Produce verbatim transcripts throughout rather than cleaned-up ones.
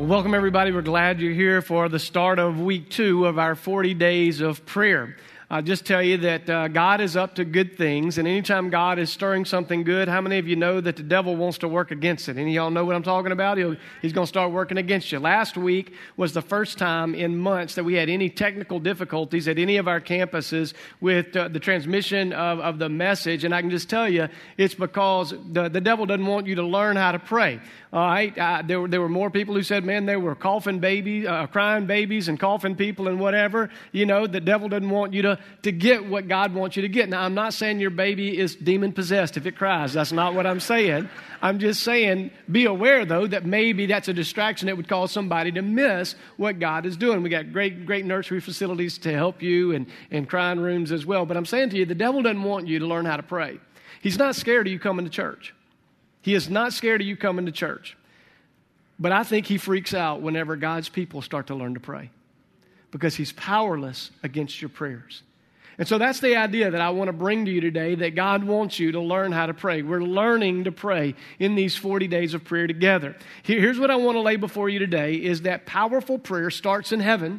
Well, welcome everybody. We're glad you're here for the start of week two of our forty days of prayer. I'll just tell you that uh, God is up to good things, and anytime God is stirring something good, how many of you know that the devil wants to work against it? Any of y'all know what I'm talking about? He'll, he's going to start working against you. Last week was the first time in months that we had any technical difficulties at any of our campuses with uh, the transmission of, of the message, and I can just tell you it's because the, the devil doesn't want you to learn how to pray. All right, uh, there were there were more people who said, man, they were coughing babies, uh, crying babies and coughing people and whatever. You know, the devil doesn't want you to, to get what God wants you to get. Now, I'm not saying your baby is demon-possessed if it cries. That's not what I'm saying. I'm just saying be aware, though, that maybe that's a distraction that would cause somebody to miss what God is doing. We got great, great nursery facilities to help you and, and crying rooms as well. But I'm saying to you, the devil doesn't want you to learn how to pray. He's not scared of you coming to church. He is not scared of you coming to church. But I think he freaks out whenever God's people start to learn to pray because he's powerless against your prayers. And so that's the idea that I want to bring to you today, that God wants you to learn how to pray. We're learning to pray in these forty days of prayer together. Here's what I want to lay before you today is that powerful prayer starts in heaven.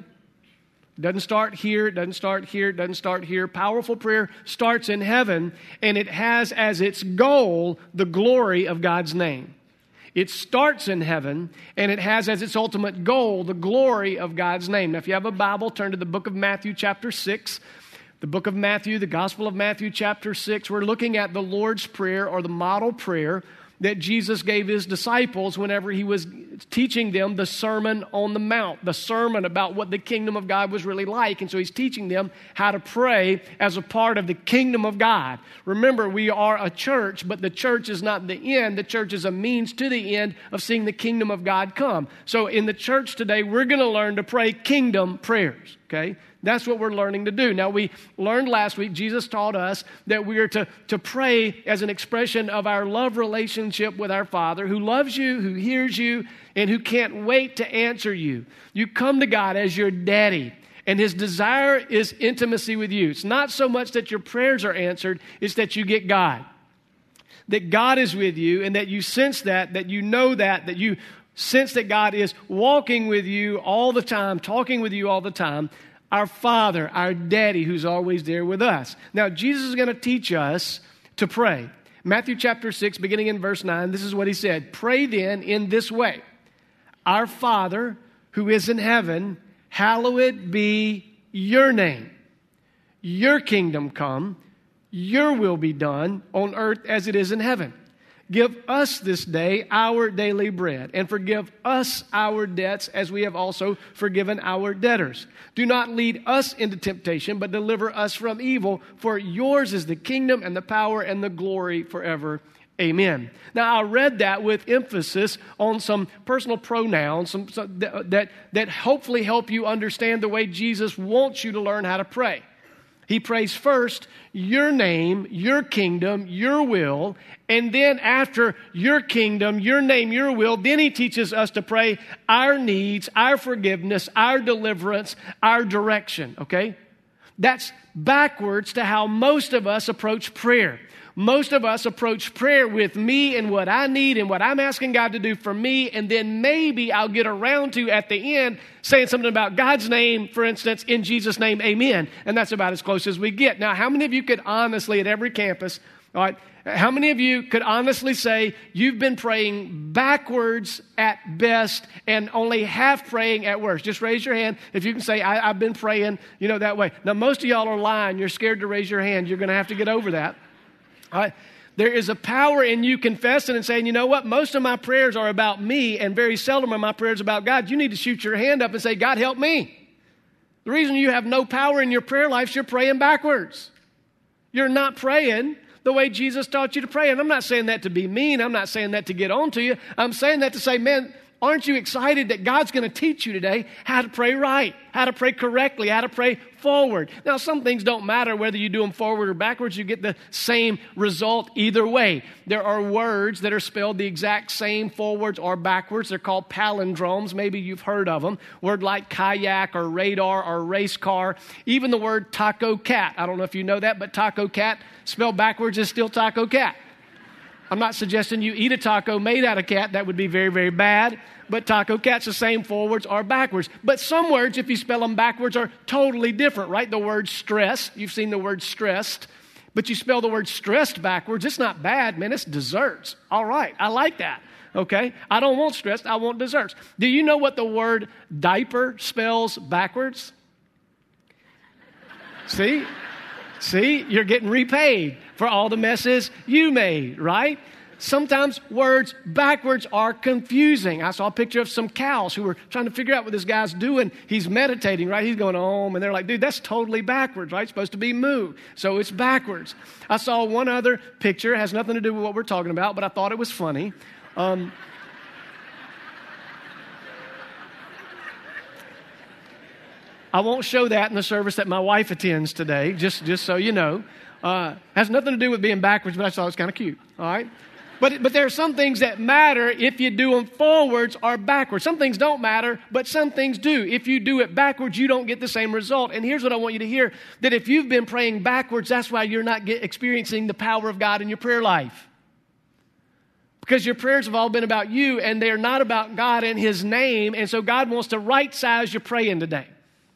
It doesn't start here, it doesn't start here, it doesn't start here. Powerful prayer starts in heaven, and it has as its goal the glory of God's name. It starts in heaven, and it has as its ultimate goal the glory of God's name. Now, if you have a Bible, turn to the book of Matthew chapter six. The book of Matthew, the Gospel of Matthew chapter six. We're looking at the Lord's Prayer, or the model prayer that Jesus gave his disciples whenever he was teaching them the Sermon on the Mount, the sermon about what the kingdom of God was really like. And so he's teaching them how to pray as a part of the kingdom of God. Remember, we are a church, but the church is not the end. The church is a means to the end of seeing the kingdom of God come. So in the church today, we're going to learn to pray kingdom prayers, okay? That's what we're learning to do. Now, we learned last week, Jesus taught us that we are to, to pray as an expression of our love relationship with our Father, who loves you, who hears you, and who can't wait to answer you. You come to God as your daddy, and his desire is intimacy with you. It's not so much that your prayers are answered, it's that you get God. That God is with you, and that you sense that, that you know that, that you sense that God is walking with you all the time, talking with you all the time. Our Father, our Daddy, who's always there with us. Now, Jesus is going to teach us to pray. Matthew chapter six, beginning in verse nine, this is what he said. Pray then in this way. Our Father, who is in heaven, hallowed be your name. Your kingdom come. Your will be done on earth as it is in heaven. Give us this day our daily bread, and forgive us our debts as we have also forgiven our debtors. Do not lead us into temptation, but deliver us from evil. For yours is the kingdom and the power and the glory forever. Amen. Now, I read that with emphasis on some personal pronouns some, some, that, that hopefully help you understand the way Jesus wants you to learn how to pray. He prays first, your name, your kingdom, your will, and then after your kingdom, your name, your will, then he teaches us to pray our needs, our forgiveness, our deliverance, our direction, okay? That's backwards to how most of us approach prayer. Most of us approach prayer with me and what I need and what I'm asking God to do for me, and then maybe I'll get around to, at the end, saying something about God's name, for instance, in Jesus' name, amen. And that's about as close as we get. Now, how many of you could honestly, at every campus, all right, how many of you could honestly say you've been praying backwards at best and only half praying at worst? Just raise your hand if you can say, I, I've been praying, you know, that way. Now, most of y'all are lying. You're scared to raise your hand. You're going to have to get over that. All right. There is a power in you confessing and saying, you know what, most of my prayers are about me and very seldom are my prayers about God. You need to shoot your hand up and say, God, help me. The reason you have no power in your prayer life is you're praying backwards. You're not praying the way Jesus taught you to pray. And I'm not saying that to be mean. I'm not saying that to get on to you. I'm saying that to say, man, aren't you excited that God's going to teach you today how to pray right, how to pray correctly, how to pray forward? Now, some things don't matter whether you do them forward or backwards. You get the same result either way. There are words that are spelled the exact same forwards or backwards. They're called palindromes. Maybe you've heard of them. Word like kayak or radar or race car. Even the word taco cat. I don't know if you know that, but taco cat spelled backwards is still taco cat. I'm not suggesting you eat a taco made out of cat. That would be very, very bad. But taco cat's the same forwards or backwards. But some words, if you spell them backwards, are totally different, right? The word stressed, you've seen the word stressed. But you spell the word stressed backwards, it's not bad, man. It's desserts. All right, I like that. Okay? I don't want stressed, I want desserts. Do you know what the word diaper spells backwards? See? See? You're getting repaid for all the messes you made, right? Sometimes words backwards are confusing. I saw a picture of some cows who were trying to figure out what this guy's doing. He's meditating, right? He's going om, and they're like, dude, that's totally backwards, right? It's supposed to be moo, so it's backwards. I saw one other picture. It has nothing to do with what we're talking about, but I thought it was funny. Um, I won't show that in the service that my wife attends today, just, just so you know. Uh, has nothing to do with being backwards, but I thought it was kind of cute, all right? But, but there are some things that matter if you do them forwards or backwards. Some things don't matter, but some things do. If you do it backwards, you don't get the same result. And here's what I want you to hear, that if you've been praying backwards, that's why you're not get, experiencing the power of God in your prayer life. Because your prayers have all been about you, and they're not about God and His name. And so God wants to right size your praying today.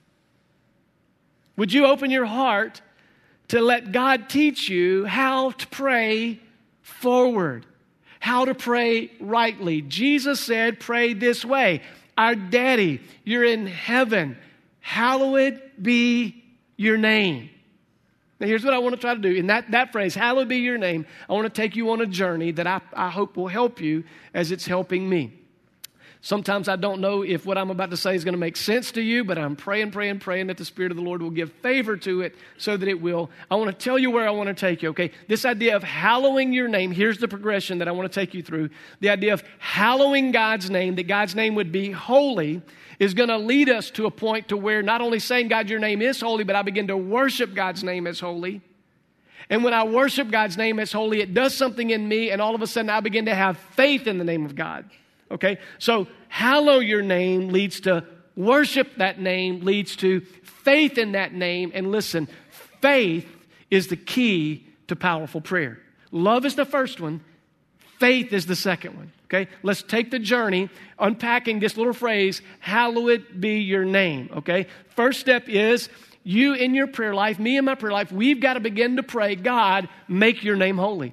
Would you open your heart to let God teach you how to pray forward, how to pray rightly? Jesus said, pray this way. Our Daddy, you're in heaven. Hallowed be your name. Now, here's what I want to try to do. In that, that phrase, hallowed be your name, I want to take you on a journey that I, I hope will help you as it's helping me. Sometimes I don't know if what I'm about to say is going to make sense to you, but I'm praying, praying, praying that the Spirit of the Lord will give favor to it so that it will. I want to tell you where I want to take you, okay? This idea of hallowing your name, here's the progression that I want to take you through. The idea of hallowing God's name, that God's name would be holy, is going to lead us to a point to where not only saying, God, your name is holy, but I begin to worship God's name as holy. And when I worship God's name as holy, it does something in me, and all of a sudden I begin to have faith in the name of God. Okay, so hallow your name leads to worship that name, leads to faith in that name. And listen, faith is the key to powerful prayer. Love is the first one. Faith is the second one. Okay, let's take the journey unpacking this little phrase, hallowed be your name. Okay, first step is you in your prayer life, me in my prayer life, we've got to begin to pray, God, make your name holy.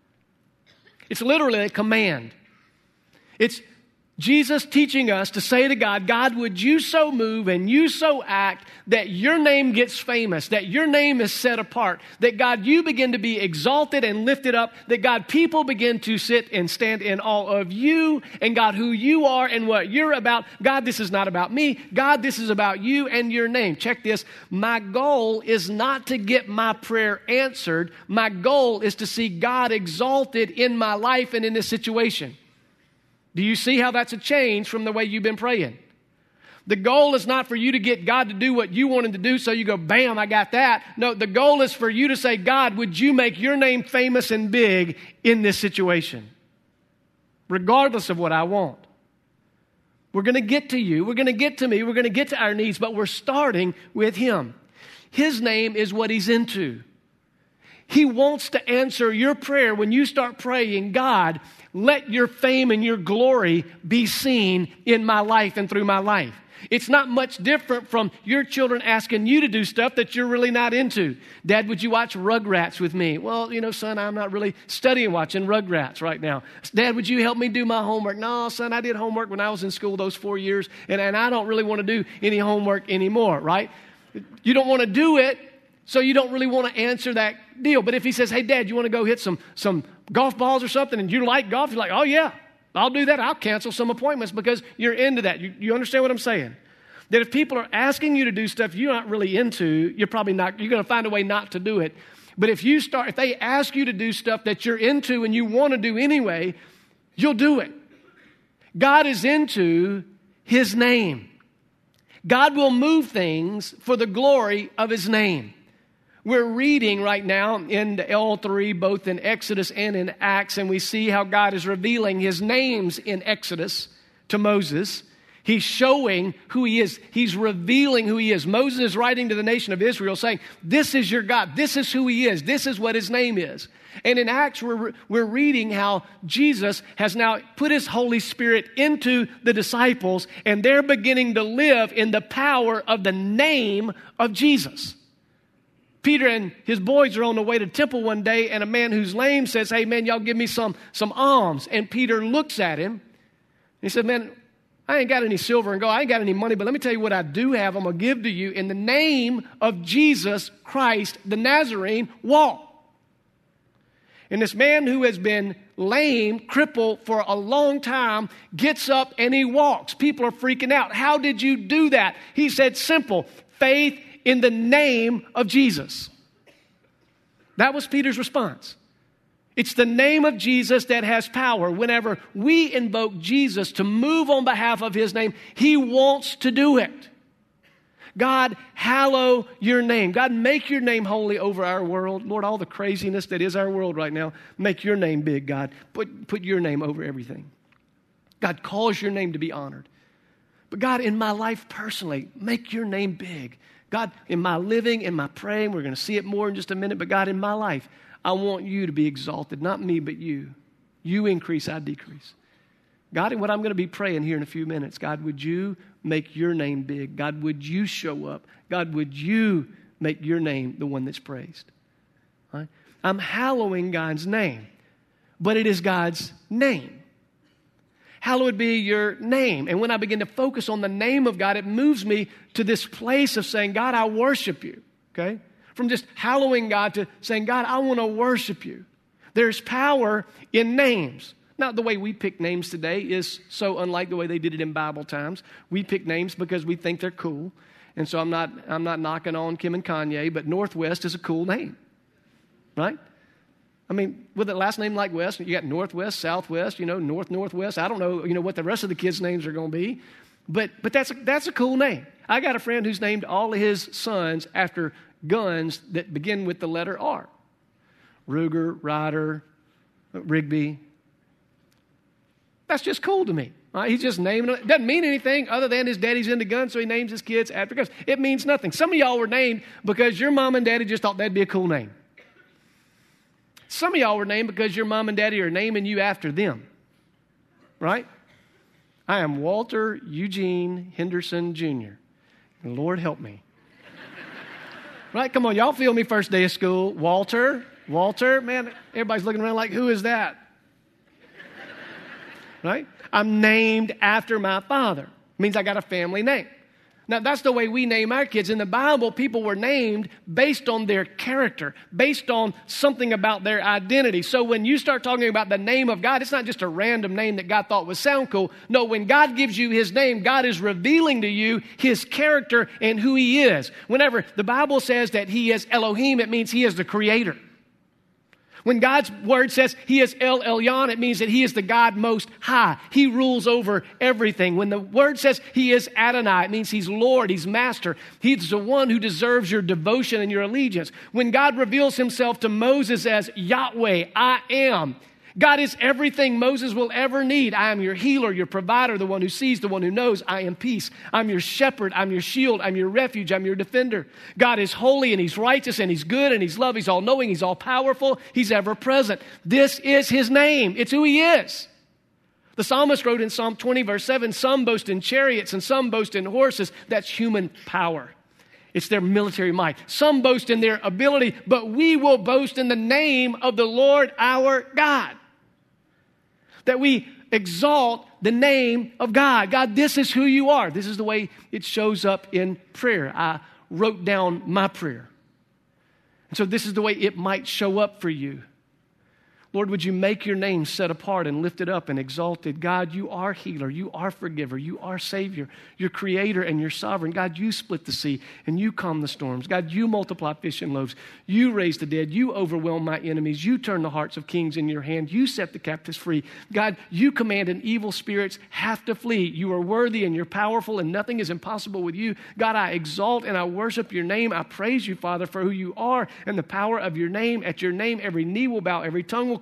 It's literally a command. It's Jesus teaching us to say to God, God, would you so move and you so act that your name gets famous, that your name is set apart, that God, you begin to be exalted and lifted up, that God, people begin to sit and stand in awe of you and God, who you are and what you're about. God, this is not about me. God, this is about you and your name. Check this. My goal is not to get my prayer answered. My goal is to see God exalted in my life and in this situation. Do you see how that's a change from the way you've been praying? The goal is not for you to get God to do what you want Him to do, so you go, bam, I got that. No, the goal is for you to say, God, would you make your name famous and big in this situation? Regardless of what I want. We're going to get to you. We're going to get to me. We're going to get to our needs, but we're starting with Him. His name is what He's into. He wants to answer your prayer when you start praying, God, let your fame and your glory be seen in my life and through my life. It's not much different from your children asking you to do stuff that you're really not into. Dad, would you watch Rugrats with me? Well, you know, son, I'm not really studying watching Rugrats right now. Dad, would you help me do my homework? No, son, I did homework when I was in school those four years, and, and I don't really want to do any homework anymore, right? You don't want to do it, so you don't really want to answer that deal. But if he says, hey, Dad, you want to go hit some, some golf balls or something, and you like golf, you're like, oh, yeah, I'll do that. I'll cancel some appointments because you're into that. You, you understand what I'm saying? That if people are asking you to do stuff you're not really into, you're probably not, you're going to find a way not to do it. But if you start, if they ask you to do stuff that you're into and you want to do anyway, you'll do it. God is into His name. God will move things for the glory of His name. We're reading right now in L three, both in Exodus and in Acts, and we see how God is revealing His names in Exodus to Moses. He's showing who he is. He's revealing who he is. Moses is writing to the nation of Israel saying, this is your God. This is who he is. This is what his name is. And in Acts, we're, we're reading how Jesus has now put his Holy Spirit into the disciples, and they're beginning to live in the power of the name of Jesus. Peter and his boys are on the way to the temple one day, and a man who's lame says, hey, man, y'all give me some, some alms. And Peter looks at him. He said, man, I ain't got any silver and gold. I ain't got any money, but let me tell you what I do have. I'm going to give to you. In the name of Jesus Christ, the Nazarene, walk. And this man who has been lame, crippled for a long time, gets up and he walks. People are freaking out. How did you do that? He said, simple, faith in the name of Jesus. That was Peter's response. It's the name of Jesus that has power. Whenever we invoke Jesus to move on behalf of his name, he wants to do it. God, hallow your name. God, make your name holy over our world. Lord, all the craziness that is our world right now, make your name big, God. Put, put your name over everything. God, cause your name to be honored. But God, in my life personally, make your name big. God, in my living, in my praying, we're going to see it more in just a minute, but God, in my life, I want you to be exalted, not me, but you. You increase, I decrease. God, and what I'm going to be praying here in a few minutes, God, would you make your name big? God, would you show up? God, would you make your name the one that's praised? Right? I'm hallowing God's name, but it is God's name. Hallowed be your name. And when I begin to focus on the name of God, it moves me to this place of saying, God, I worship you. Okay? From just hallowing God to saying, God, I want to worship you. There's power in names. Now, the way we pick names today is so unlike the way they did it in Bible times. We pick names because we think they're cool. And so I'm not, I'm not knocking on Kim and Kanye, but Northwest is a cool name. Right? I mean, with a last name like West, you got Northwest, Southwest, you know, North, Northwest. I don't know, you know, what the rest of the kids' names are going to be. But but that's a, that's a cool name. I got a friend who's named all of his sons after guns that begin with the letter R. Ruger, Ryder, Rigby. That's just cool to me. Right? He's just naming it. It doesn't mean anything other than his daddy's into guns, so he names his kids after guns. It means nothing. Some of y'all were named because your mom and daddy just thought that'd be a cool name. Some of y'all were named because your mom and daddy are naming you after them. Right? I am Walter Eugene Henderson Junior Lord help me. Right? Come on, y'all feel me first day of school. Walter, Walter, man, everybody's looking around like, who is that? Right? I'm named after my father. It means I got a family name. Now, that's the way we name our kids. In the Bible, people were named based on their character, based on something about their identity. So when you start talking about the name of God, it's not just a random name that God thought would sound cool. No, when God gives you his name, God is revealing to you his character and who he is. Whenever the Bible says that he is Elohim, it means he is the creator. When God's word says he is El Elyon, it means that he is the God most high. He rules over everything. When the word says he is Adonai, it means he's Lord, he's master. He's the one who deserves your devotion and your allegiance. When God reveals himself to Moses as Yahweh, I am, God is everything Moses will ever need. I am your healer, your provider, the one who sees, the one who knows. I am peace. I'm your shepherd. I'm your shield. I'm your refuge. I'm your defender. God is holy and he's righteous and he's good and he's love. He's all-knowing. He's all-powerful. He's ever-present. This is his name. It's who he is. The psalmist wrote in Psalm twenty, verse seven, some boast in chariots and some boast in horses. That's human power. It's their military might. Some boast in their ability, but we will boast in the name of the Lord our God. That we exalt the name of God. God, this is who you are. This is the way it shows up in prayer. I wrote down my prayer. And so this is the way it might show up for you. Lord, would you make your name set apart and lifted up and exalted? God, you are healer. You are forgiver. You are savior. You're creator and you're sovereign. God, you split the sea and you calm the storms. God, you multiply fish and loaves. You raise the dead. You overwhelm my enemies. You turn the hearts of kings in your hand. You set the captives free. God, you command and evil spirits have to flee. You are worthy and you're powerful and nothing is impossible with you. God, I exalt and I worship your name. I praise you, Father, for who you are and the power of your name. At your name, every knee will bow, every tongue will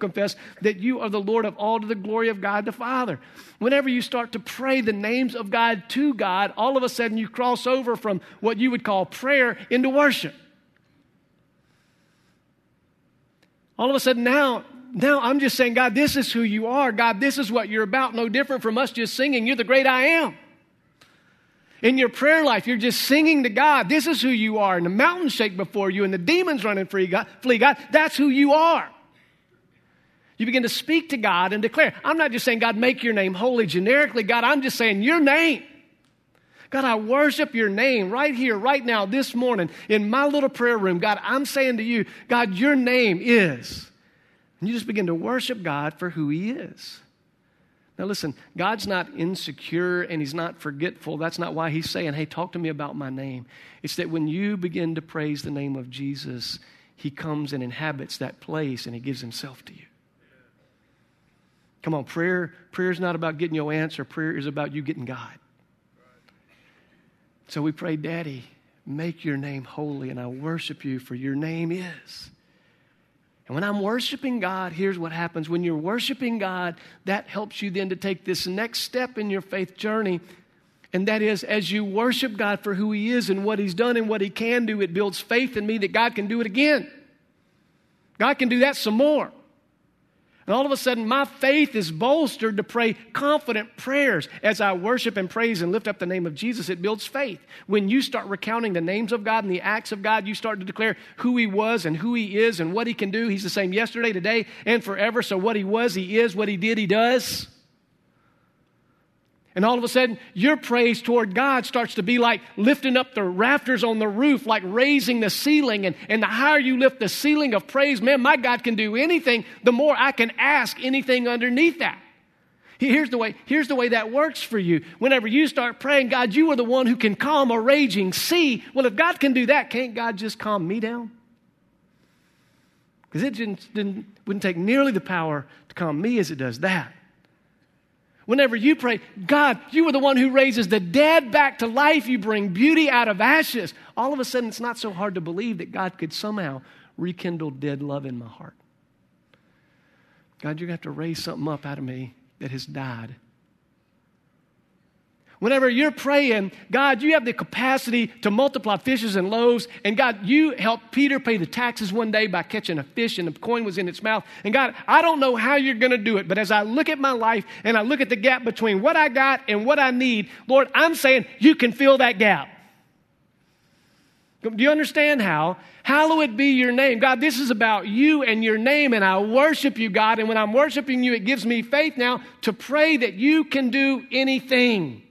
confess that you are the Lord of all to the glory of God the Father. Whenever you start to pray the names of God to God, all of a sudden you cross over from what you would call prayer into worship. All of a sudden now, now I'm just saying, God, this is who you are. God, this is what you're about. No different from us just singing, you're the great I am. In your prayer life, you're just singing to God. This is who you are. And the mountains shake before you and the demons run and flee, God, flee. God, that's who you are. You begin to speak to God and declare. I'm not just saying, God, make your name holy generically. God, I'm just saying your name. God, I worship your name right here, right now, this morning in my little prayer room. God, I'm saying to you, God, your name is. And you just begin to worship God for who he is. Now listen, God's not insecure and he's not forgetful. That's not why he's saying, hey, talk to me about my name. It's that when you begin to praise the name of Jesus, he comes and inhabits that place and he gives himself to you. Come on, prayer, prayer is not about getting your answer. Prayer is about you getting God. So we pray, Daddy, make your name holy, and I worship you for your name is. And when I'm worshiping God, here's what happens. When you're worshiping God, that helps you then to take this next step in your faith journey. And that is, as you worship God for who he is and what he's done and what he can do, it builds faith in me that God can do it again. God can do that some more. And all of a sudden, my faith is bolstered to pray confident prayers. As I worship and praise and lift up the name of Jesus, it builds faith. When you start recounting the names of God and the acts of God, you start to declare who he was and who he is and what he can do. He's the same yesterday, today, and forever. So what he was, he is. What he did, he does. And all of a sudden, your praise toward God starts to be like lifting up the rafters on the roof, like raising the ceiling. And, and the higher you lift the ceiling of praise, man, my God can do anything. The more I can ask anything underneath that. Here's the way, here's the way that works for you. Whenever you start praying, God, you are the one who can calm a raging sea. Well, if God can do that, can't God just calm me down? Because it didn't, didn't, wouldn't take nearly the power to calm me as it does that. Whenever you pray, God, you are the one who raises the dead back to life. You bring beauty out of ashes. All of a sudden, it's not so hard to believe that God could somehow rekindle dead love in my heart. God, you're going to have to raise something up out of me that has died. Whenever you're praying, God, you have the capacity to multiply fishes and loaves. And God, you helped Peter pay the taxes one day by catching a fish and the coin was in its mouth. And God, I don't know how you're going to do it, but as I look at my life and I look at the gap between what I got and what I need, Lord, I'm saying you can fill that gap. Do you understand how? Hallowed be your name. God, this is about you and your name, and I worship you, God. And when I'm worshiping you, it gives me faith now to pray that you can do anything.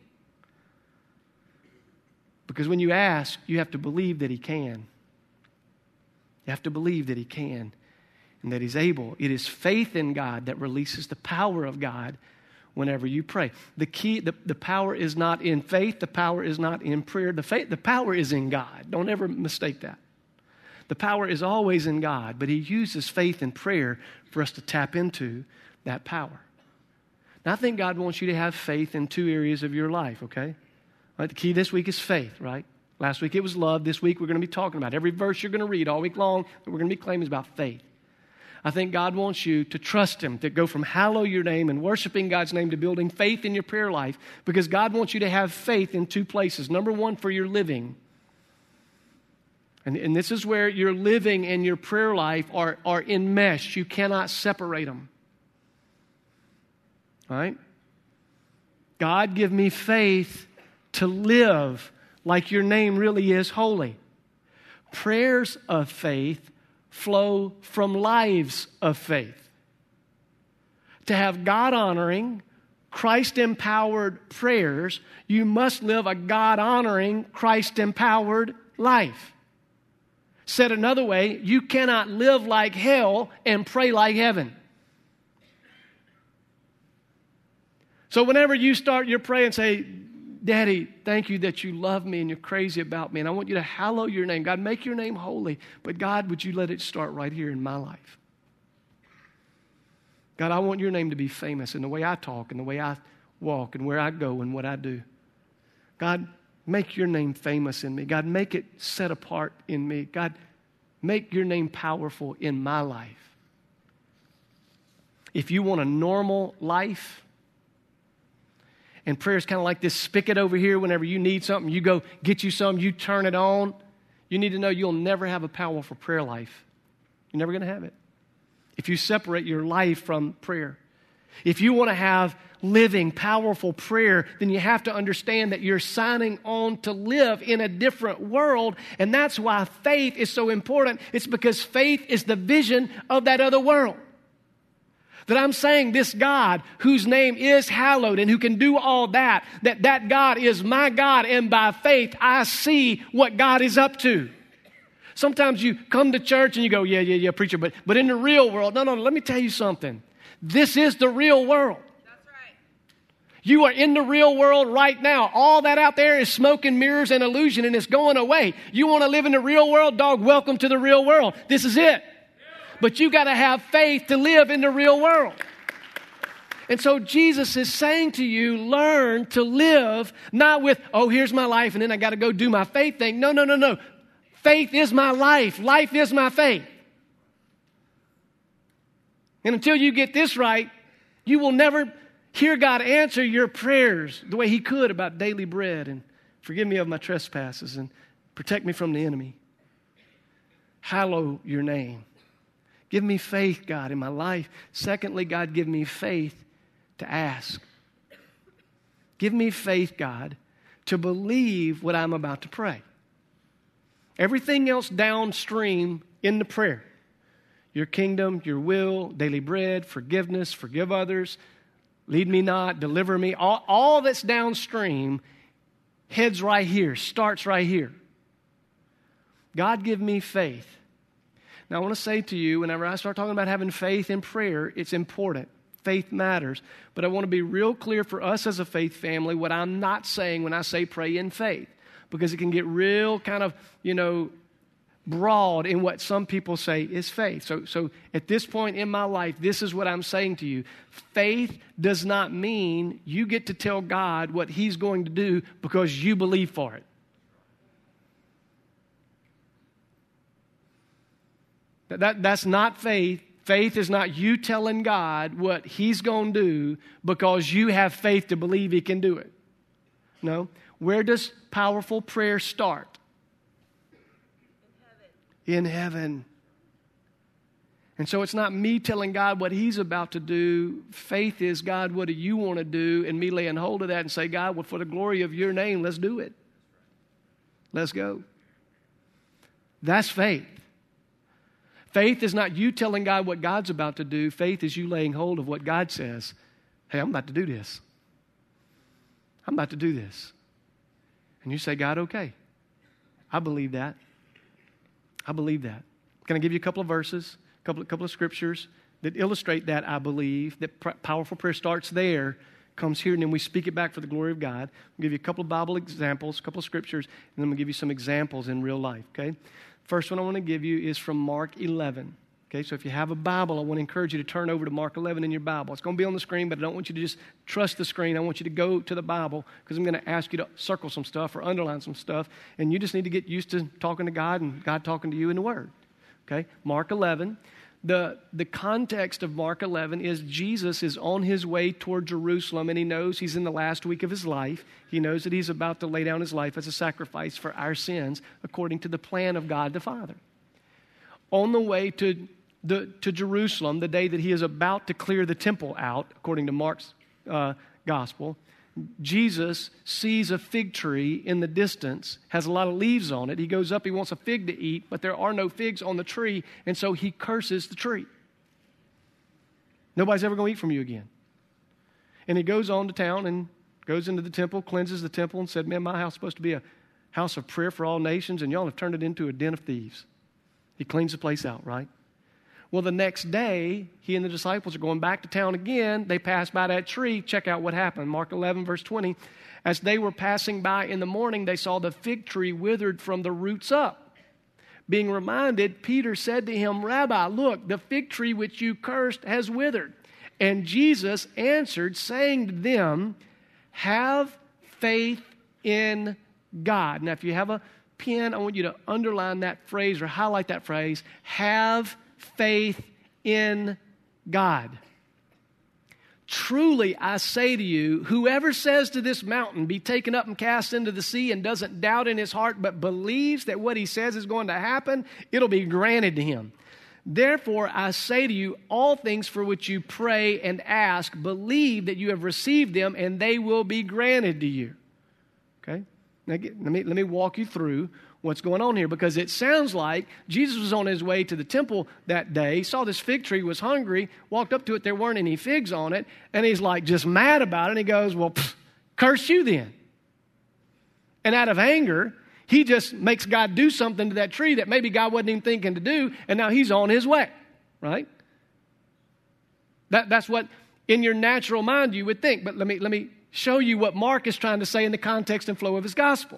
Because when you ask, you have to believe that he can. You have to believe that he can and that he's able. It is faith in God that releases the power of God whenever you pray. The key, the, the power is not in faith. The power is not in prayer. The faith, the power is in God. Don't ever mistake that. The power is always in God, but he uses faith and prayer for us to tap into that power. Now, I think God wants you to have faith in two areas of your life, okay? Right, the key this week is faith, right? Last week it was love. This week we're going to be talking about every verse you're going to read all week long that we're going to be claiming is about faith. I think God wants you to trust him, to go from hallow your name and worshiping God's name to building faith in your prayer life, because God wants you to have faith in two places. Number one, for your living. And, and this is where your living and your prayer life are, are enmeshed. You cannot separate them. All right? God, give me faith to live like your name really is holy. Prayers of faith flow from lives of faith. To have God-honoring, Christ-empowered prayers, you must live a God-honoring, Christ-empowered life. Said another way, you cannot live like hell and pray like heaven. So whenever you start your prayer and say, Daddy, thank you that you love me and you're crazy about me, and I want you to hallow your name. God, make your name holy, but God, would you let it start right here in my life? God, I want your name to be famous in the way I talk and the way I walk and where I go and what I do. God, make your name famous in me. God, make it set apart in me. God, make your name powerful in my life. If you want a normal life, and prayer is kind of like this spigot over here. Whenever you need something, you go get you something, you turn it on. You need to know you'll never have a powerful prayer life. You're never going to have it if you separate your life from prayer. If you want to have living, powerful prayer, then you have to understand that you're signing on to live in a different world. And that's why faith is so important. It's because faith is the vision of that other world. That I'm saying this God, whose name is hallowed and who can do all that, that that God is my God, and by faith I see what God is up to. Sometimes you come to church and you go, yeah, yeah, yeah, preacher, but, but in the real world, no, no, no, let me tell you something. This is the real world. That's right. You are in the real world right now. All that out there is smoke and mirrors and illusion, and it's going away. You want to live in the real world? Dog, welcome to the real world. This is it. But you got to have faith to live in the real world. And so Jesus is saying to you, learn to live not with, oh, here's my life, and then I got to go do my faith thing. No, no, no, no. Faith is my life. Life is my faith. And until you get this right, you will never hear God answer your prayers the way He could about daily bread and forgive me of my trespasses and protect me from the enemy. Hallow your name. Give me faith, God, in my life. Secondly, God, give me faith to ask. Give me faith, God, to believe what I'm about to pray. Everything else downstream in the prayer, your kingdom, your will, daily bread, forgiveness, forgive others, lead me not, deliver me, all, all that's downstream heads right here, starts right here. God, give me faith. Now, I want to say to you, whenever I start talking about having faith in prayer, it's important. Faith matters. But I want to be real clear for us as a faith family what I'm not saying when I say pray in faith. Because it can get real kind of, you know, broad in what some people say is faith. So, so at this point in my life, this is what I'm saying to you. Faith does not mean you get to tell God what He's going to do because you believe for it. That, that's not faith. Faith is not you telling God what He's going to do because you have faith to believe He can do it. No. Where does powerful prayer start? In heaven. In heaven. And so it's not me telling God what He's about to do. Faith is, God, what do you want to do? And me laying hold of that and say, God, well, for the glory of your name, let's do it. Let's go. That's faith. Faith is not you telling God what God's about to do. Faith is you laying hold of what God says. Hey, I'm about to do this. I'm about to do this. And you say, God, okay. I believe that. I believe that. Can I give you a couple of verses, a couple, couple of scriptures that illustrate that I believe, that pr- powerful prayer starts there, comes here, and then we speak it back for the glory of God. I'll give you a couple of Bible examples, a couple of scriptures, and then we'll give you some examples in real life, okay? First one I want to give you is from Mark eleven. Okay, so if you have a Bible, I want to encourage you to turn over to Mark eleven in your Bible. It's going to be on the screen, but I don't want you to just trust the screen. I want you to go to the Bible because I'm going to ask you to circle some stuff or underline some stuff, and you just need to get used to talking to God and God talking to you in the Word. Okay, Mark eleven. The, the context of Mark eleven is Jesus is on his way toward Jerusalem, and he knows he's in the last week of his life. He knows that he's about to lay down his life as a sacrifice for our sins according to the plan of God the Father. On the way to, the, to Jerusalem, the day that he is about to clear the temple out, according to Mark's uh, gospel, Jesus sees a fig tree in the distance, has a lot of leaves on it. He goes up, he wants a fig to eat, but there are no figs on the tree, and so he curses the tree. Nobody's ever going to eat from you again. And he goes on to town and goes into the temple, cleanses the temple, and said, man, my house is supposed to be a house of prayer for all nations, and y'all have turned it into a den of thieves. He cleans the place out, right? Well, the next day, he and the disciples are going back to town again. They pass by that tree. Check out what happened. Mark eleven, verse twenty. As they were passing by in the morning, they saw the fig tree withered from the roots up. Being reminded, Peter said to him, Rabbi, look, the fig tree which you cursed has withered. And Jesus answered, saying to them, have faith in God. Now, if you have a pen, I want you to underline that phrase or highlight that phrase, have faith in God. Truly, I say to you, whoever says to this mountain, be taken up and cast into the sea, and doesn't doubt in his heart, but believes that what he says is going to happen, it'll be granted to him. Therefore, I say to you, all things for which you pray and ask, believe that you have received them, and they will be granted to you. Okay? Now, get, let me, let me walk you through what's going on here, because it sounds like Jesus was on his way to the temple that day, saw this fig tree, was hungry, walked up to it, there weren't any figs on it, and he's like just mad about it, and he goes, well, pff, curse you then. And out of anger, he just makes God do something to that tree that maybe God wasn't even thinking to do, and now he's on his way, right? That, that's what in your natural mind you would think, but let me, let me show you what Mark is trying to say in the context and flow of his gospel.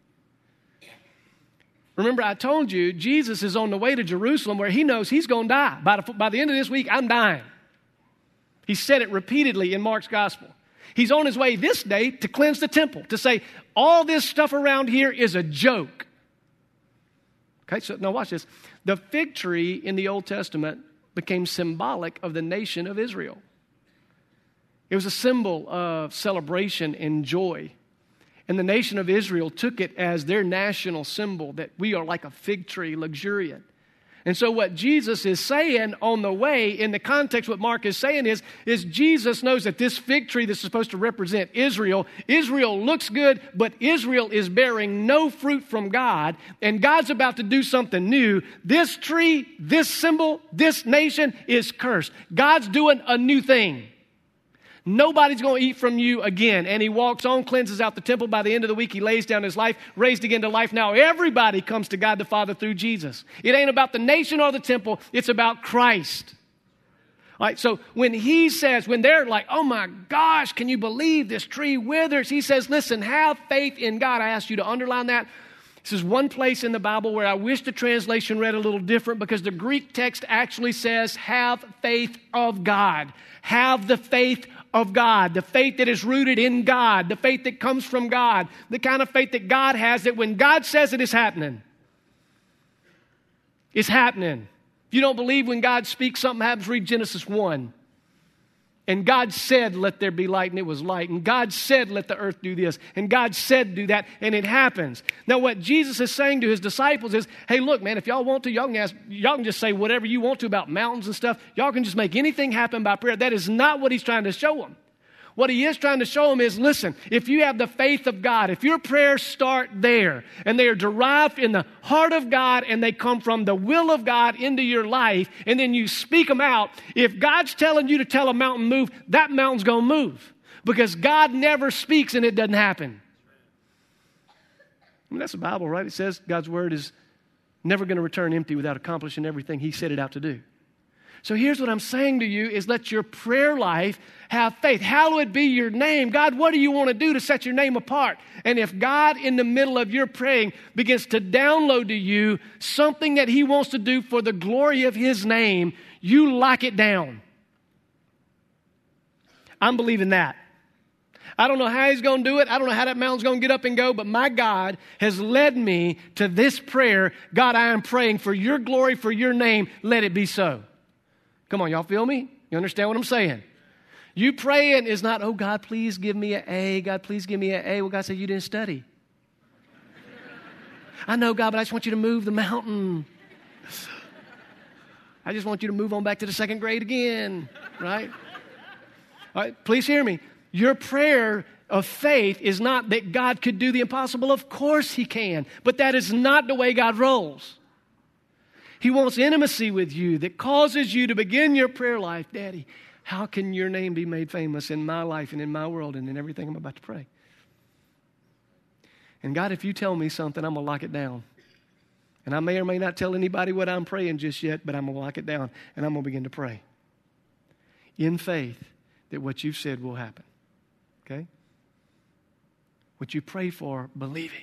Remember, I told you, Jesus is on the way to Jerusalem where he knows he's going to die. By the, by the end of this week, I'm dying. He said it repeatedly in Mark's gospel. He's on his way this day to cleanse the temple, to say, all this stuff around here is a joke. Okay, so now watch this. The fig tree in the Old Testament became symbolic of the nation of Israel. It was a symbol of celebration and joy. And the nation of Israel took it as their national symbol, that we are like a fig tree, luxuriant. And so what Jesus is saying on the way, in the context what Mark is saying is, is Jesus knows that this fig tree that's supposed to represent Israel, Israel looks good, but Israel is bearing no fruit from God, and God's about to do something new. This tree, this symbol, this nation is cursed. God's doing a new thing. Nobody's going to eat from you again. And he walks on, cleanses out the temple. By the end of the week, he lays down his life, raised again to life. Now everybody comes to God the Father through Jesus. It ain't about the nation or the temple. It's about Christ. All right, so when he says, when they're like, oh my gosh, can you believe this tree withers? He says, listen, have faith in God. I asked you to underline that. This is one place in the Bible where I wish the translation read a little different, because the Greek text actually says, have faith of God. Have the faith of God, the faith that is rooted in God, the faith that comes from God, the kind of faith that God has, that when God says it is happening, it's happening. If you don't believe when God speaks, something happens, read Genesis one. And God said, let there be light, and it was light. And God said, let the earth do this. And God said, do that, and it happens. Now, what Jesus is saying to his disciples is, hey, look, man, if y'all want to, y'all can, ask, y'all can just say whatever you want to about mountains and stuff. Y'all can just make anything happen by prayer. That is not what he's trying to show them. What he is trying to show them is, listen, if you have the faith of God, if your prayers start there, and they are derived in the heart of God, and they come from the will of God into your life, and then you speak them out, if God's telling you to tell a mountain move, that mountain's going to move. Because God never speaks and it doesn't happen. I mean, that's the Bible, right? It says God's word is never going to return empty without accomplishing everything he set it out to do. So here's what I'm saying to you is, let your prayer life have faith. Hallowed be your name. God, what do you want to do to set your name apart? And if God, in the middle of your praying, begins to download to you something that he wants to do for the glory of his name, you lock it down. I'm believing that. I don't know how he's going to do it. I don't know how that mountain's going to get up and go, but my God has led me to this prayer. God, I am praying for your glory, for your name. Let it be so. Come on, y'all feel me? You understand what I'm saying? You praying is not, oh, God, please give me an A. God, please give me an A. Well, God said, you didn't study. I know, God, but I just want you to move the mountain. I just want you to move on back to the second grade again, right? All right, please hear me. Your prayer of faith is not that God could do the impossible. Of course he can, but that is not the way God rolls. He wants intimacy with you that causes you to begin your prayer life. Daddy, how can your name be made famous in my life and in my world and in everything I'm about to pray? And God, if you tell me something, I'm going to lock it down. And I may or may not tell anybody what I'm praying just yet, but I'm going to lock it down and I'm going to begin to pray in faith that what you've said will happen. Okay? What you pray for, believing,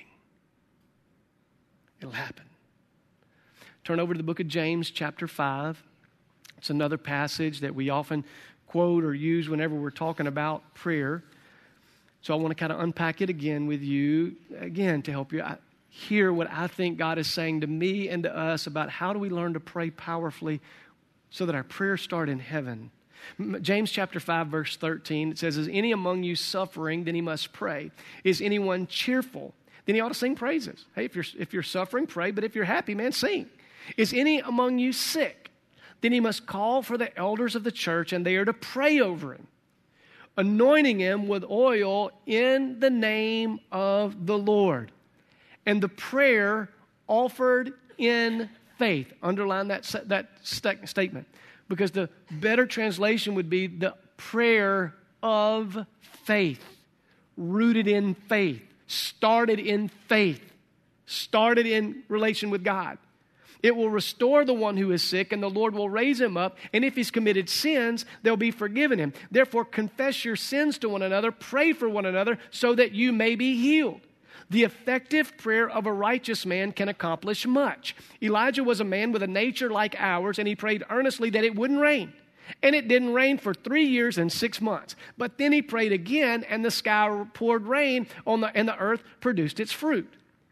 it'll happen. Turn over to the book of James, chapter five. It's another passage that we often quote or use whenever we're talking about prayer. So I want to kind of unpack it again with you, again, to help you hear what I think God is saying to me and to us about how do we learn to pray powerfully so that our prayers start in heaven. James chapter five, verse thirteen, it says, is any among you suffering, then he must pray. Is anyone cheerful? Then he ought to sing praises. Hey, if you're, if you're suffering, pray, but if you're happy, man, sing. Is any among you sick? Then he must call for the elders of the church, and they are to pray over him, anointing him with oil in the name of the Lord. And the prayer offered in faith. Underline that, that st- statement. Because the better translation would be the prayer of faith. Rooted in faith. Started in faith. Started in relation with God. It will restore the one who is sick, and the Lord will raise him up. And if he's committed sins, they'll be forgiven him. Therefore, confess your sins to one another. Pray for one another so that you may be healed. The effective prayer of a righteous man can accomplish much. Elijah was a man with a nature like ours, and he prayed earnestly that it wouldn't rain. And it didn't rain for three years and six months. But then he prayed again, and the sky poured rain, on the, and the earth produced its fruit.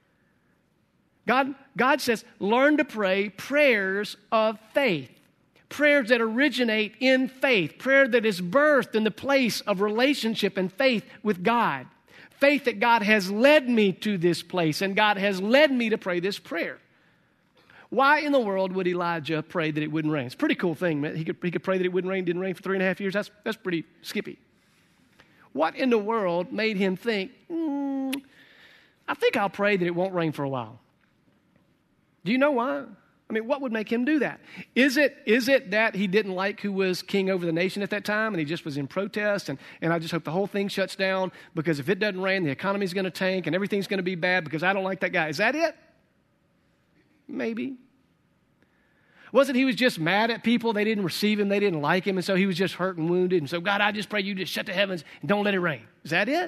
God, God says, learn to pray prayers of faith. Prayers that originate in faith. Prayer that is birthed in the place of relationship and faith with God. Faith that God has led me to this place, and God has led me to pray this prayer. Why in the world would Elijah pray that it wouldn't rain? It's a pretty cool thing, man. He could, he could pray that it wouldn't rain, didn't rain for three and a half years. That's, that's pretty skippy. What in the world made him think, mm, I think I'll pray that it won't rain for a while? Do you know why? I mean, what would make him do that? Is it is it that he didn't like who was king over the nation at that time, and he just was in protest, and, and I just hope the whole thing shuts down, because if it doesn't rain, the economy's going to tank, and everything's going to be bad because I don't like that guy. Is that it? Maybe. Was it he was just mad at people? They didn't receive him. They didn't like him, and so he was just hurt and wounded, and so, God, I just pray you just shut the heavens and don't let it rain. Is that it?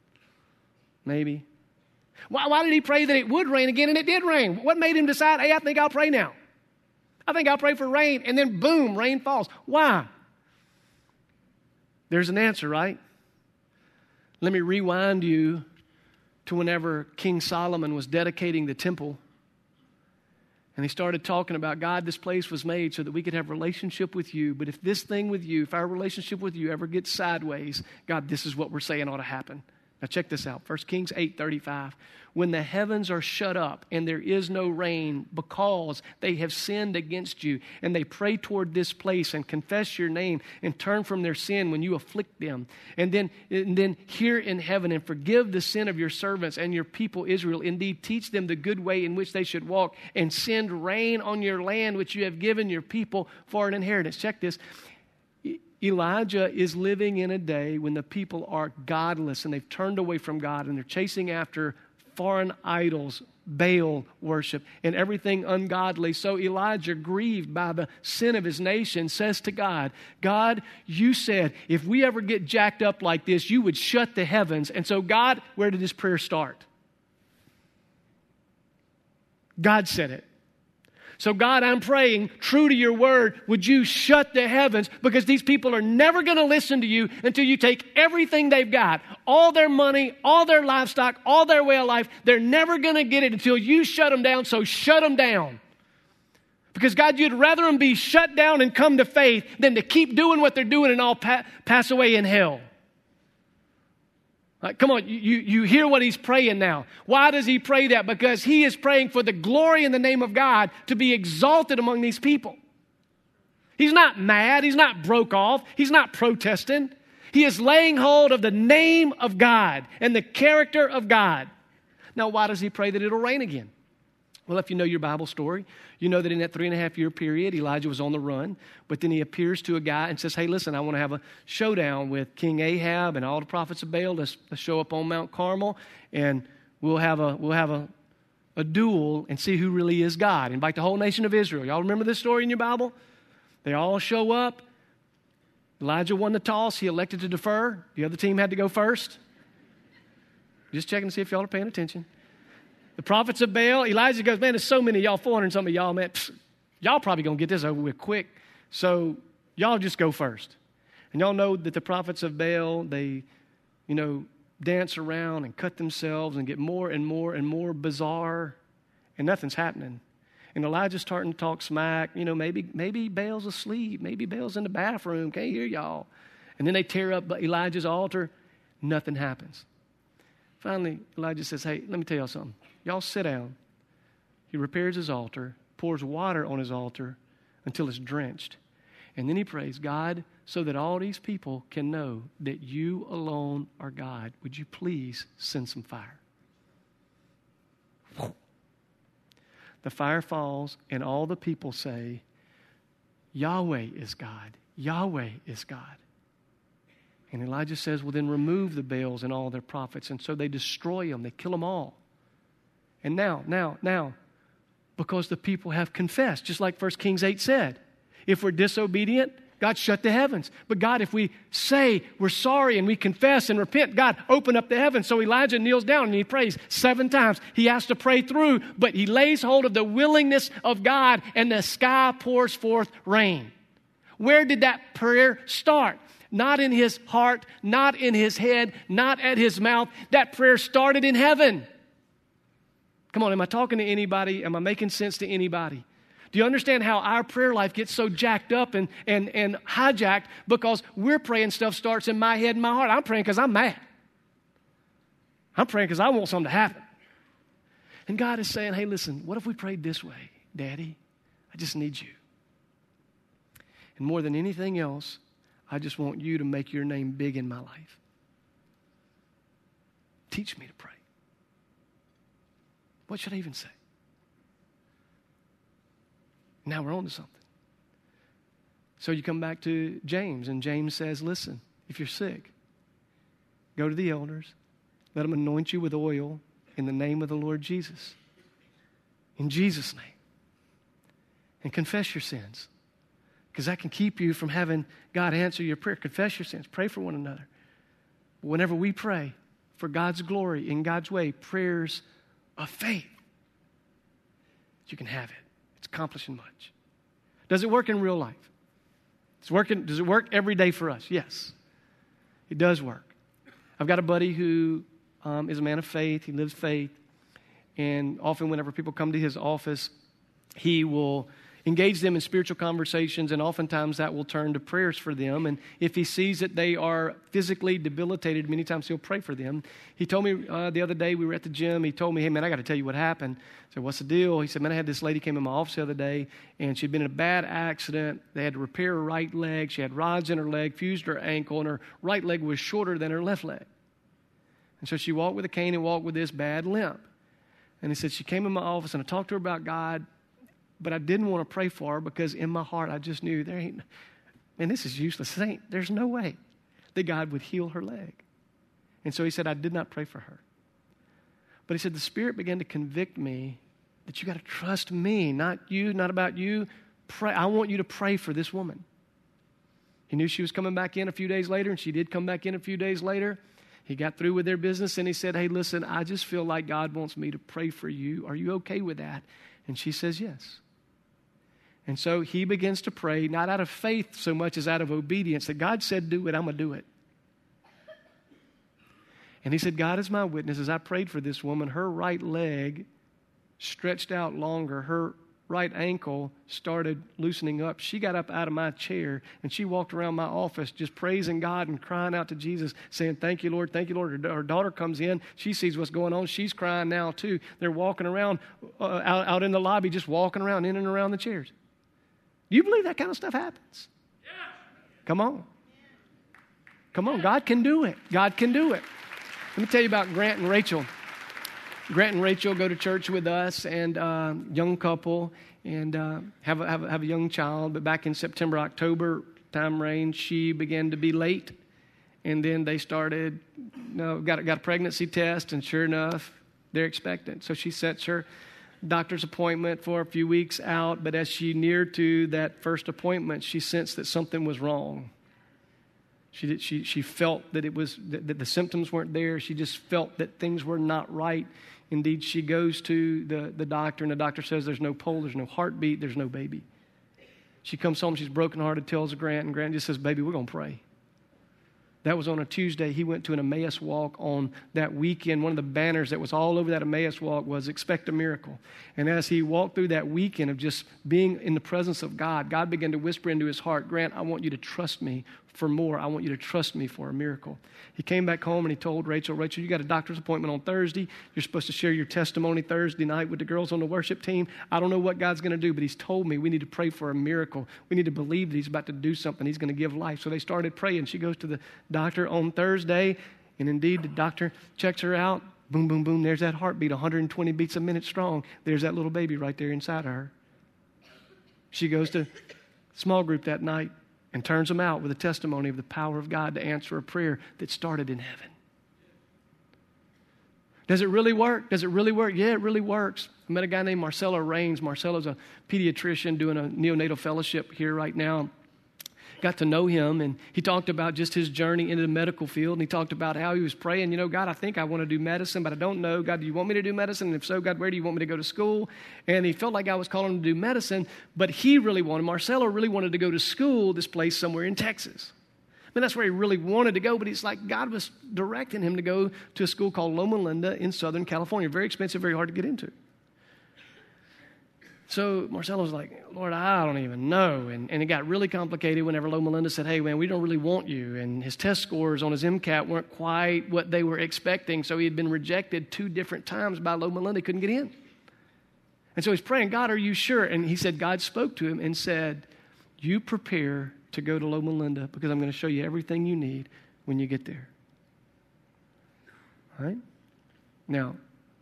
Maybe. Why, why did he pray that it would rain again, and it did rain? What made him decide, hey, I think I'll pray now? I think I'll pray for rain, and then boom, rain falls. Why? There's an answer, right? Let me rewind you to whenever King Solomon was dedicating the temple, and he started talking about, God, this place was made so that we could have relationship with you, but if this thing with you, if our relationship with you ever gets sideways, God, this is what we're saying ought to happen. Now check this out, First Kings eight thirty-five. When the heavens are shut up and there is no rain because they have sinned against you, and they pray toward this place and confess your name and turn from their sin when you afflict them, and then, and then hear in heaven and forgive the sin of your servants and your people Israel, indeed teach them the good way in which they should walk, and send rain on your land which you have given your people for an inheritance. Check this. Elijah is living in a day when the people are godless and they've turned away from God, and they're chasing after foreign idols, Baal worship, and everything ungodly. So Elijah, grieved by the sin of his nation, says to God, God, you said if we ever get jacked up like this, you would shut the heavens. And so God, where did his prayer start? God said it. So God, I'm praying, true to your word, would you shut the heavens, because these people are never going to listen to you until you take everything they've got, all their money, all their livestock, all their way of life. They're never going to get it until you shut them down, so shut them down. Because God, you'd rather them be shut down and come to faith than to keep doing what they're doing and all pa- pass away in hell. Like, come on, you, you hear what he's praying now. Why does he pray that? Because he is praying for the glory in the name of God to be exalted among these people. He's not mad. He's not broke off. He's not protesting. He is laying hold of the name of God and the character of God. Now, why does he pray that it'll rain again? Well, if you know your Bible story, you know that in that three and a half year period, Elijah was on the run, but then he appears to a guy and says, hey, listen, I want to have a showdown with King Ahab and all the prophets of Baal. Let's, let's show up on Mount Carmel, and we'll have a we'll have a, a duel and see who really is God. Invite the whole nation of Israel. Y'all remember this story in your Bible? They all show up. Elijah won the toss. He elected to defer. The other team had to go first. Just checking to see if y'all are paying attention. The prophets of Baal, Elijah goes, man, there's so many of y'all, four hundred and some of y'all, man, pfft, y'all probably going to get this over with quick. So y'all just go first. And y'all know that the prophets of Baal, they, you know, dance around and cut themselves and get more and more and more bizarre, and nothing's happening. And Elijah's starting to talk smack. You know, maybe maybe Baal's asleep. Maybe Baal's in the bathroom. Can't hear y'all. And then they tear up Elijah's altar. Nothing happens. Finally, Elijah says, hey, let me tell y'all something. Y'all sit down. He repairs his altar, pours water on his altar until it's drenched. And then he prays, God, so that all these people can know that you alone are God, would you please send some fire? The fire falls, and all the people say, Yahweh is God. Yahweh is God. And Elijah says, well, then remove the Baals and all their prophets. And so they destroy them. They kill them all. And now, now, now, because the people have confessed, just like First Kings eight said, if we're disobedient, God shut the heavens. But God, if we say we're sorry and we confess and repent, God, open up the heavens. So Elijah kneels down and he prays seven times. He has to pray through, but he lays hold of the willingness of God, and the sky pours forth rain. Where did that prayer start? Not in his heart, not in his head, not at his mouth. That prayer started in heaven. Come on, am I talking to anybody? Am I making sense to anybody? Do you understand how our prayer life gets so jacked up and, and, and hijacked because we're praying stuff starts in my head and my heart? I'm praying because I'm mad. I'm praying because I want something to happen. And God is saying, hey, listen, what if we prayed this way? Daddy, I just need you. And more than anything else, I just want you to make your name big in my life. Teach me to pray. What should I even say? Now we're on to something. So you come back to James, and James says, listen, if you're sick, go to the elders, let them anoint you with oil in the name of the Lord Jesus. In Jesus' name. And confess your sins. Because that can keep you from having God answer your prayer. Confess your sins. Pray for one another. Whenever we pray for God's glory in God's way, prayers of faith, you can have it. It's accomplishing much. Does it work in real life? It's working, does it work every day for us? Yes. It does work. I've got a buddy who um, is a man of faith. He lives faith. And often whenever people come to his office, he will engage them in spiritual conversations, and oftentimes that will turn to prayers for them. And if he sees that they are physically debilitated, many times he'll pray for them. He told me uh, the other day, we were at the gym, he told me, hey man, I got to tell you what happened. I said, what's the deal? He said, man, I had this lady came in my office the other day, and she'd been in a bad accident. They had to repair her right leg. She had rods in her leg, fused her ankle, and her right leg was shorter than her left leg. And so she walked with a cane and walked with this bad limp. And he said, she came in my office, and I talked to her about God, but I didn't want to pray for her because in my heart I just knew there ain't, man, this is useless. This ain't, there's no way that God would heal her leg. And so he said, I did not pray for her. But he said, the Spirit began to convict me that you got to trust me, not you, not about you. Pray. I want you to pray for this woman. He knew she was coming back in a few days later, and she did come back in a few days later. He got through with their business, and he said, hey, listen, I just feel like God wants me to pray for you. Are you okay with that? And she says, yes. And so he begins to pray, not out of faith so much as out of obedience, that God said, do it, I'm going to do it. And he said, God is my witness. As I prayed for this woman, her right leg stretched out longer. Her right ankle started loosening up. She got up out of my chair, and she walked around my office just praising God and crying out to Jesus, saying, thank you, Lord, thank you, Lord. Her daughter comes in. She sees what's going on. She's crying now, too. They're walking around uh, out, out in the lobby, just walking around, in and around the chairs. Do you believe that kind of stuff happens? Yeah. Come on. Come on. God can do it. God can do it. Let me tell you about Grant and Rachel. Grant and Rachel go to church with us, and uh, young couple, and uh, have, a, have, a, have a young child. But back in September, October time range, she began to be late. And then they started, you know, got, got a pregnancy test, and sure enough, they're expectant. So she sets her doctor's appointment for a few weeks out, but as she neared to that first appointment, she sensed that something was wrong. She did, she she felt that it was that, that the symptoms weren't there. She just felt that things were not right. Indeed, she goes to the, the doctor, and the doctor says there's no pulse, there's no heartbeat, there's no baby. She comes home, she's brokenhearted, tells Grant, and Grant just says, baby, we're going to pray. That was on a Tuesday. He went to an Emmaus walk on that weekend. One of the banners that was all over that Emmaus walk was "Expect a Miracle." And as he walked through that weekend of just being in the presence of God, God began to whisper into his heart, "Grant, I want you to trust me for more. I want you to trust me for a miracle." He came back home and he told Rachel, "Rachel, you got a doctor's appointment on Thursday. You're supposed to share your testimony Thursday night with the girls on the worship team. I don't know what God's going to do, but he's told me we need to pray for a miracle. We need to believe that he's about to do something. He's going to give life." So they started praying. She goes to the doctor on Thursday, and indeed the doctor checks her out. Boom, boom, boom. There's that heartbeat, one hundred twenty beats a minute strong. There's that little baby right there inside of her. She goes to small group that night and turns them out with a testimony of the power of God to answer a prayer that started in heaven. Does it really work? Does it really work? Yeah, it really works. I met a guy named Marcelo Raines. Marcelo's a pediatrician doing a neonatal fellowship here right now. Got to know him, and he talked about just his journey into the medical field, and he talked about how he was praying, you know, "God, I think I want to do medicine, but I don't know. God, do you want me to do medicine? And if so, God, where do you want me to go to school?" And he felt like God was calling him to do medicine, but he really wanted, Marcelo really wanted to go to school, this place somewhere in Texas. I mean, that's where he really wanted to go, but it's like God was directing him to go to a school called Loma Linda in Southern California. Very expensive, very hard to get into. So Marcelo was like, "Lord, I don't even know." And, and it got really complicated whenever Loma Linda said, "Hey, man, we don't really want you." And his test scores on his MCAT weren't quite what they were expecting. So he had been rejected two different times by Loma Linda. He couldn't get in. And so he's praying, "God, are you sure?" And he said, God spoke to him and said, "You prepare to go to Loma Linda because I'm going to show you everything you need when you get there." All right? Now,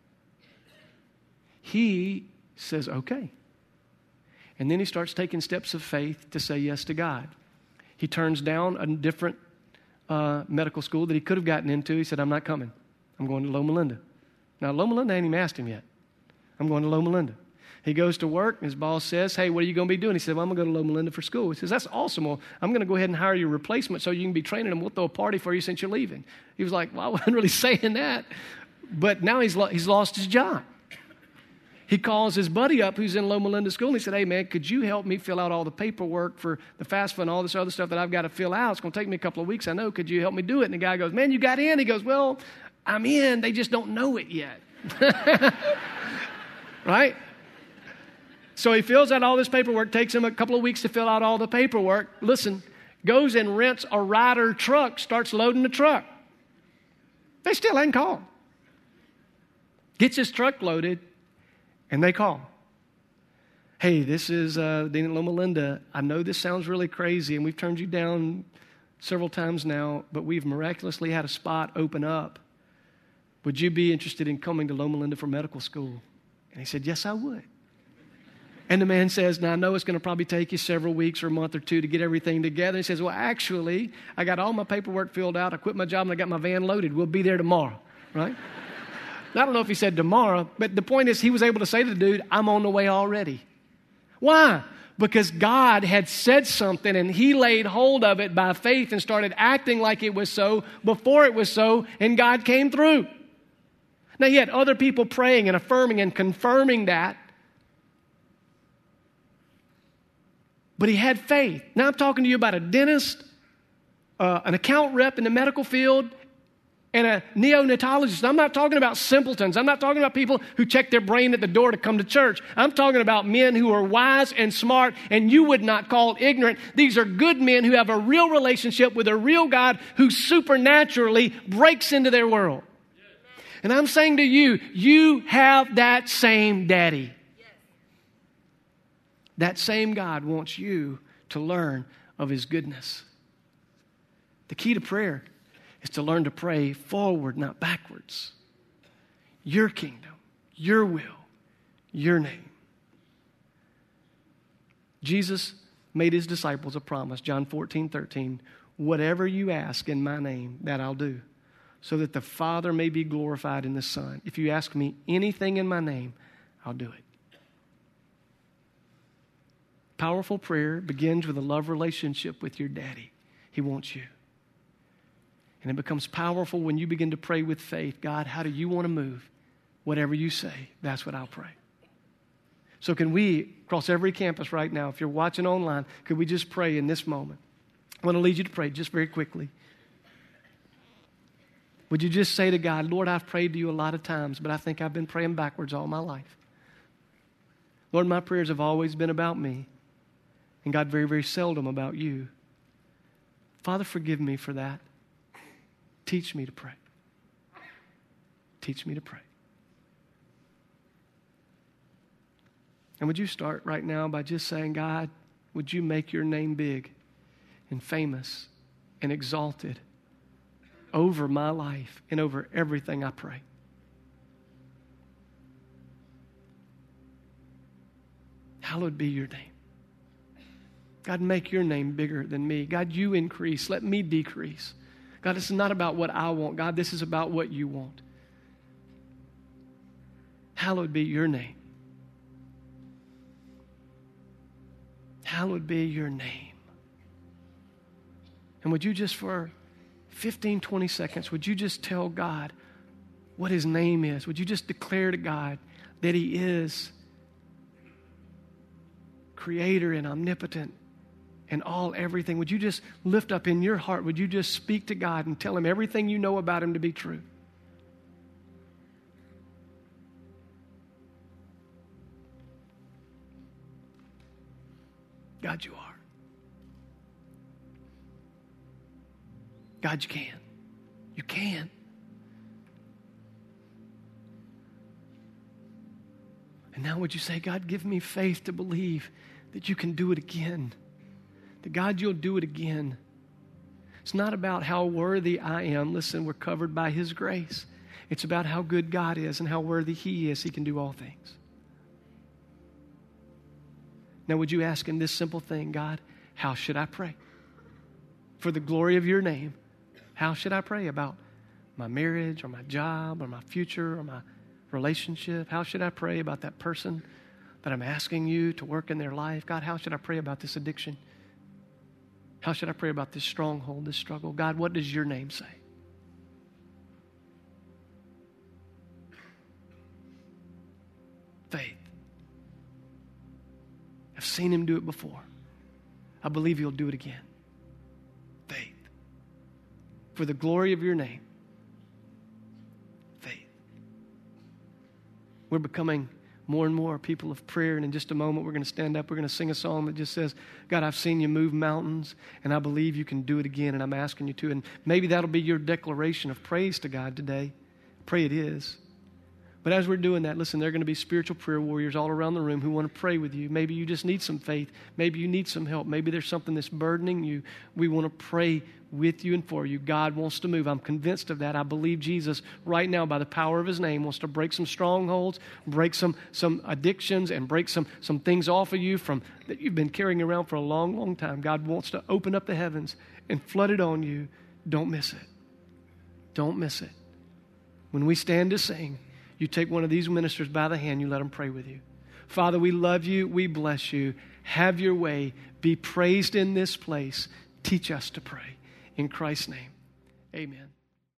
he says, "Okay." And then he starts taking steps of faith to say yes to God. He turns down a different uh, medical school that he could have gotten into. He said, "I'm not coming. I'm going to Loma Linda." Now, Loma Linda ain't even asked him yet. "I'm going to Loma Linda." He goes to work, and his boss says, "Hey, what are you going to be doing?" He said, "Well, I'm going to go to Loma Linda for school." He says, "That's awesome. Well, I'm going to go ahead and hire your replacement so you can be training them. We'll throw a party for you since you're leaving." He was like, "Well, I wasn't really saying that." But now he's, lo- he's lost his job. He calls his buddy up who's in Loma Linda school, and he said, "Hey, man, could you help me fill out all the paperwork for the FAFSA and all this other stuff that I've got to fill out? It's going to take me a couple of weeks, I know. Could you help me do it?" And the guy goes, "Man, you got in?" He goes, "Well, I'm in. They just don't know it yet." Right? So he fills out all this paperwork. Takes him a couple of weeks to fill out all the paperwork. Listen, goes and rents a Ryder truck, starts loading the truck. They still ain't called. Gets his truck loaded. And they call. "Hey, this is uh, Dean at Loma Linda. I know this sounds really crazy, and we've turned you down several times now, but we've miraculously had a spot open up. Would you be interested in coming to Loma Linda for medical school?" And he said, "Yes, I would." And the man says, "Now, I know it's going to probably take you several weeks or a month or two to get everything together." He says, "Well, actually, I got all my paperwork filled out. I quit my job, and I got my van loaded. We'll be there tomorrow." Right? I don't know if he said tomorrow, but the point is he was able to say to the dude, "I'm on the way already." Why? Because God had said something and he laid hold of it by faith and started acting like it was so before it was so, and God came through. Now, he had other people praying and affirming and confirming that, but he had faith. Now, I'm talking to you about a dentist, uh, an account rep in the medical field, and a neonatologist. I'm not talking about simpletons. I'm not talking about people who check their brain at the door to come to church. I'm talking about men who are wise and smart, and you would not call ignorant. These are good men who have a real relationship with a real God who supernaturally breaks into their world. And I'm saying to you, you have that same daddy. That same God wants you to learn of his goodness. The key to prayer is to learn to pray forward, not backwards. Your kingdom, your will, your name. Jesus made his disciples a promise, John fourteen thirteen, "Whatever you ask in my name, that I'll do, so that the Father may be glorified in the Son. If you ask me anything in my name, I'll do it." Powerful prayer begins with a love relationship with your daddy. He wants you. And it becomes powerful when you begin to pray with faith. "God, how do you want to move? Whatever you say, that's what I'll pray." So can we, across every campus right now, if you're watching online, could we just pray in this moment? I want to lead you to pray just very quickly. Would you just say to God, Lord, I've prayed to you a lot of times, but I think I've been praying backwards all my life. Lord, my prayers have always been about me, and God, very, very seldom about you. Father, forgive me for that. Teach me to pray. Teach me to pray. And would you start right now by just saying, God, would you make your name big and famous and exalted over my life and over everything I pray? Hallowed be your name. God, make your name bigger than me. God, you increase. Let me decrease. God, this is not about what I want. God, this is about what you want. Hallowed be your name. Hallowed be your name. And would you just for fifteen, twenty seconds, would you just tell God what his name is? Would you just declare to God that he is creator and omnipotent and all everything? Would you just lift up in your heart, would you just speak to God and tell him everything you know about him to be true? God, you are. God, you can. You can. And now would you say, God, give me faith to believe that you can do it again. That God, you'll do it again. It's not about how worthy I am. Listen, we're covered by his grace. It's about how good God is and how worthy he is. He can do all things. Now, would you ask him this simple thing, God, how should I pray? For the glory of your name, how should I pray about my marriage or my job or my future or my relationship? How should I pray about that person that I'm asking you to work in their life? God, how should I pray about this addiction? How should I pray about this stronghold, this struggle? God, what does your name say? Faith. I've seen him do it before. I believe he'll do it again. Faith. For the glory of your name. Faith. We're becoming more and more people of prayer, and in just a moment we're going to stand up. We're going to sing a song that just says, God, I've seen you move mountains, and I believe you can do it again, and I'm asking you to. And maybe that'll be your declaration of praise to God today. I pray it is. But as we're doing that, listen, there are going to be spiritual prayer warriors all around the room who want to pray with you. Maybe you just need some faith. Maybe you need some help. Maybe there's something that's burdening you. We want to pray with you and for you. God wants to move. I'm convinced of that. I believe Jesus right now, by the power of his name, wants to break some strongholds, break some, some addictions, and break some, some things off of you from that you've been carrying around for a long, long time. God wants to open up the heavens and flood it on you. Don't miss it. Don't miss it. When we stand to sing, you take one of these ministers by the hand, you let them pray with you. Father, we love you. We bless you. Have your way. Be praised in this place. Teach us to pray. In Christ's name, amen.